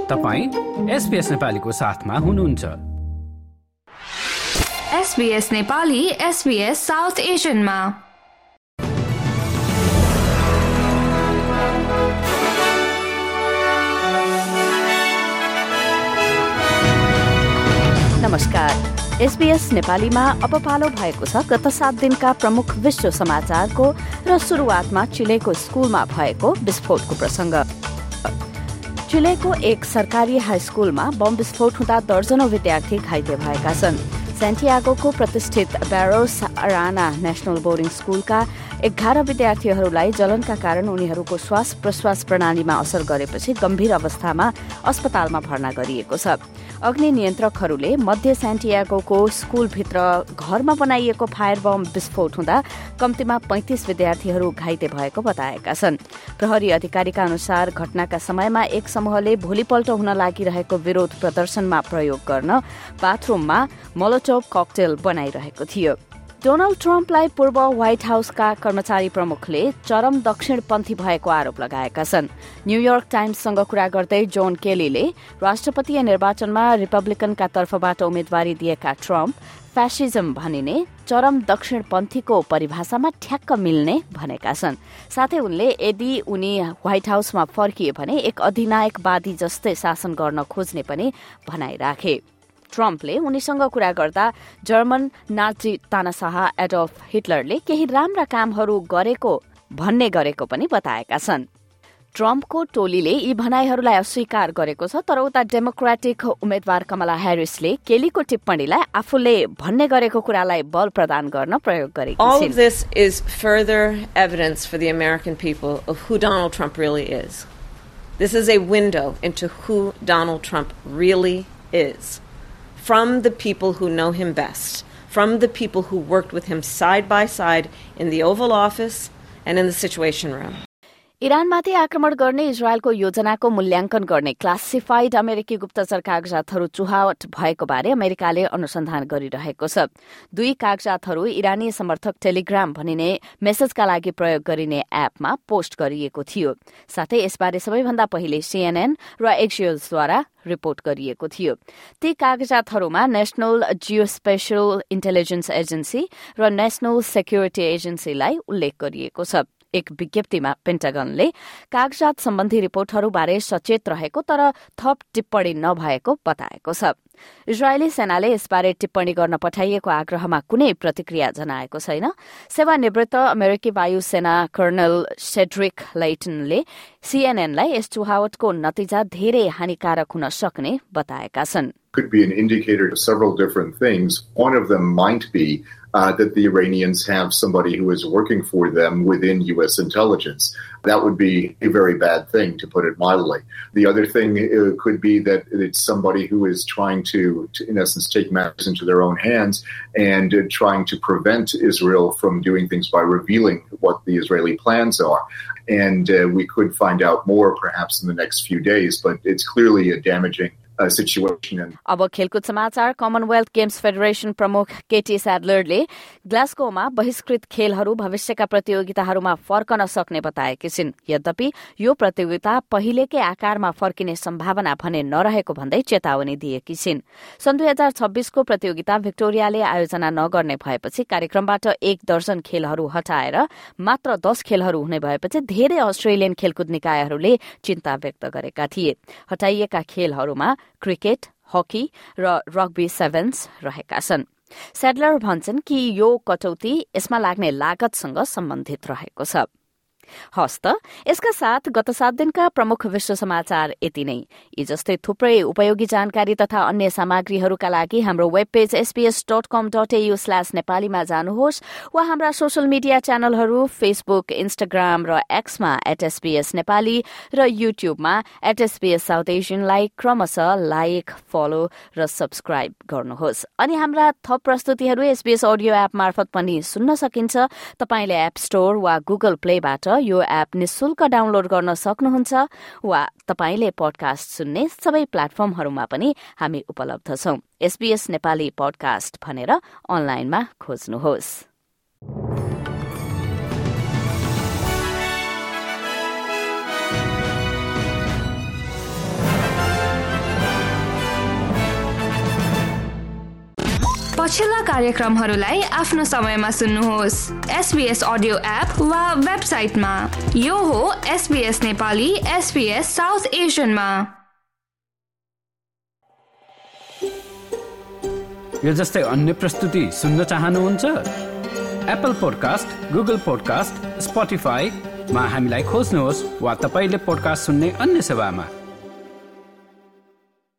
तपाईं SBS नेपालीको साथमा हुनुहुन्छ। SBS नेपाली SBS साउथ एशियनमा। नमस्कार। SBS नेपालीमा अब पालो भएको छ गत 7 दिनका प्रमुख विश्व समाचारको र सुरुवातमा चिलेको स्कुलमा भएको विस्फोटको प्रसंग। चिलेको एक सरकारी हाई स्कुलमा बम विस्फोट हुँदा दर्जनौं विद्यार्थी घाइते भएका छन्। सेन्टियागोको प्रतिष्ठित बैरोस अराना नेशनल बोर्डिङ स्कुलका 11 विद्यार्थीहरूलाई जलनका कारण उनीहरूको श्वास प्रश्वास प्रणालीमा असर गरेपछि गम्भीर अवस्थामा अस्पतालमा भर्ना गरिएको छ। अग्नि नियन्त्रकहरूले मध्य सेन्टियागोको स्कुलभित्र घरमा बनाइएको फायर बम विस्फोट हुँदा कम्तीमा 35 विद्यार्थीहरू घाइते भएको बताएका छन्। प्रहरी अधिकारीका अनुसार घटनाका समयमा एक समूहले भोलिपल्ट हुन लागिरहेको विरोध प्रदर्शनमा प्रयोग गर्न बाथरूममा मोलोटोभ ककटेल बनाइरहेको थियो। डोनाल्ड ट्रम्पलाई पूर्व व्हाइट हाउसका कर्मचारी प्रमुखले चरम दक्षिणपन्थी भएको आरोप लगाएका छन्। न्यूयोर्क टाइम्ससँग कुरा गर्दै जोन केलीले राष्ट्रपतीय निर्वाचनमा रिपब्लिकनका तर्फबाट उम्मेद्वारी दिएका ट्रम्प फ्यासिजम भनिने चरम दक्षिणपन्थीको परिभाषामा ठ्याक्क मिल्ने भनेका छन्। साथै उनले यदि उनी व्हाइट हाउसमा फर्किए भने एक अधिनायकवादी जस्तै शासन गर्न खोज्ने पनि भनाइ राखे। ट्रम्पले उनीसँग कुरा गर्दा जर्मन नाजी तानाशाह एडोल्फ हिटलरले केही राम्रा कामहरू गरेको पनि बताएका छन्। ट्रम्पको टोलीले यी भनाइहरूलाई अस्वीकार गरेको छ, तर उता डेमोक्रेटिक उम्मेद्वार कमला ह्यारिसले केलीको टिप्पणीलाई आफूले भन्ने गरेको कुरालाई बल प्रदान गर्न प्रयोग गरेकी छिन्। All of this is further evidence for the American people of who Donald Trump really is. This is a window into who Donald Trump really is. From the people who know him best, from the people who worked with him side by side in the Oval Office and in the Situation Room. इरानमाथि आक्रमण गर्ने इजरायलको योजनाको मूल्याङ्कन गर्ने classified अमेरिकी गुप्तचर कागजातहरू चुहावट भएको बारे अमेरिकाले अनुसन्धान गरिरहेको छ। 2 कागजातहरू इरानी समर्थक टेलिग्राम भनिने मेसेजका लागि प्रयोग गरिने एपमा पोस्ट गरिएको थियो। साथै यसबारे सबैभन्दा पहिले CNN र एक्सियोसद्वारा रिपोर्ट गरिएको थियो। ती कागजातहरूमा नेशनल जियोस्पेशल इन्टेलिजेन्स एजेन्सी र नेशनल सेक्युरिटी एजेन्सीलाई उल्लेख गरिएको छ। एक विज्ञप्तिमा पेन्टागनले कागजात सम्बन्धी रिपोर्टहरूबारे सचेत रहेको तर थप टिप्पणी नभएको बताएको छ। इजरायली सेनाले यसबारे टिप्पणी गर्न पठाइएको आग्रहमा कुनै प्रतिक्रिया जनाएको छैन। सेवानिवृत्त अमेरिकी वायुसेना कर्नल सेड्रिक लेइटनले CNNलाई यस चुहावटको नतिजा धेरै हानिकारक हुन सक्ने बताएका छन्। Could be an indicator of several different things. One of them might be that the Iranians have somebody who is working for them within U.S. intelligence. That would be a very bad thing, to put it mildly. The other thing could be that it's somebody who is trying to in essence, take matters into their own hands and trying to prevent Israel from doing things by revealing what the Israeli plans are. And we could find out more perhaps in the next few days, but it's clearly a damaging situation. अब खेलकुद समाचार। Commonwealth games federation प्रमुख केटी स्याडलरले ग्लास्गोमा बहिष्कृत खेलहरू भविष्यका प्रतियोगिताहरूमा फर्कन सक्ने बताएकी छिन्। यद्यपि यो प्रतियोगिता पहिलेकै आकारमा फर्किने सम्भावना भने नरहेको भन्दै चेतावनी दिएकी छिन्। सन् 2026 को प्रतियोगिता भिक्टोरियाले आयोजना नगर्ने भएपछि कार्यक्रमबाट 1 दर्जन खेलहरू हटाएर मात्र 10 खेलहरू हुने भएपछि धेरै अस्ट्रेलियन खेलकुद निकायहरूले चिन्ता व्यक्त गरेका थिए। हटाइएका खेलहरूमा क्रिकेट, हकी र रग्बी सेभेन्स रहेका छन्। स्याडलर भन्छन् कि यो कटौती यसमा लाग्ने लागतसँग सम्बन्धित रहेको छ। हस्त यसका साथ गत 7 दिनका प्रमुख विश्व समाचार यति नै। यी जस्तै थुप्रै उपयोगी जानकारी तथा अन्य सामग्रीहरूका लागि हाम्रो वेब पेज sbs.com.au/नेपालीमा जानुहोस् वा हाम्रा सोशल मिडिया च्यानलहरू फेसबुक, इन्स्टाग्राम र एक्समा @SBS नेपाली र युट्युबमा @SBS साउथ एशियनलाई क्रमशः लाइक, फलो र सब्स्क्राइब गर्नुहोस्। अनि हाम्रा थप प्रस्तुतिहरू SBS अडियो एप मार्फत पनि सुन्न सकिन्छ। तपाईले एप स्टोर वा गुगल प्लेबाट यो एप निशुल्क डाउनलोड गर्न सक्नुहुन्छ वा तपाईले पडकास्ट सुन्ने सबै प्लेटफर्महरूमा पनि हामी उपलब्ध छौं। SBS नेपाली पडकास्ट भनेर अनलाइनमा खोज्नुहोस्। पछिल्ला कार्यक्रमहरूलाई आफ्नो समयमा सुन्नुहोस् SBS अडियो एप वा वेबसाइटमा। यो हो SBS नेपाली SBS साउथ एसियनमा। यो जस्तै अन्य प्रस्तुति सुन्न चाहनुहुन्छ? एप्पल पोडकास्ट, गुगल पोडकास्ट, स्पोटिफाईमा हामीलाई खोज्नुहोस् वा तपाईले पोडकास्ट सुन्ने अन्य सेवामा।